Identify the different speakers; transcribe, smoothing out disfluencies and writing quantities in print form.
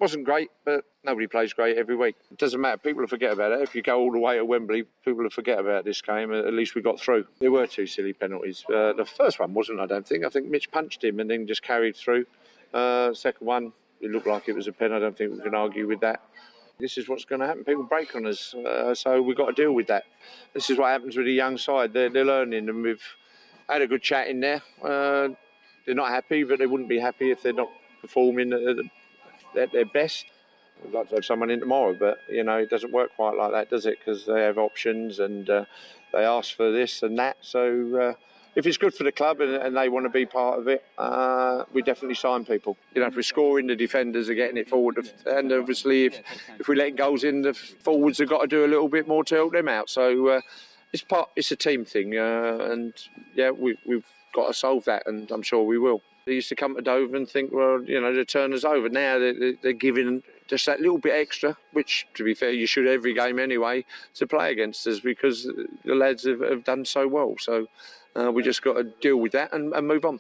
Speaker 1: Wasn't great, but nobody plays great every week. It doesn't matter. People will forget about it. If you go all the way to Wembley, people will forget about this game. At least we got through. There were 2 silly penalties. The first one wasn't, I don't think. I think Mitch punched him and then just carried through. Second one, it looked like it was a pen. I don't think we can argue with that. This is what's going to happen. People break on us, so we've got to deal with that. This is what happens with a young side. They're learning, and we've had a good chat in there. They're not happy, but they wouldn't be happy if they're not performing at their best. We'd like to have someone in tomorrow, but, it doesn't work quite like that, does it? Because they have options and they ask for this and that. So if it's good for the club and they want to be part of it, we definitely sign people. If we're scoring, the defenders are getting it forward. And obviously, if we let goals in, the forwards have got to do a little bit more to help them out. So it's a team thing. And, we've got to solve that, and I'm sure we will. They used to come to Dover and think, well, the turn is over. Now they're giving just that little bit extra, which, to be fair, you should every game anyway, to play against us because the lads have done so well. So we just got to deal with that and move on.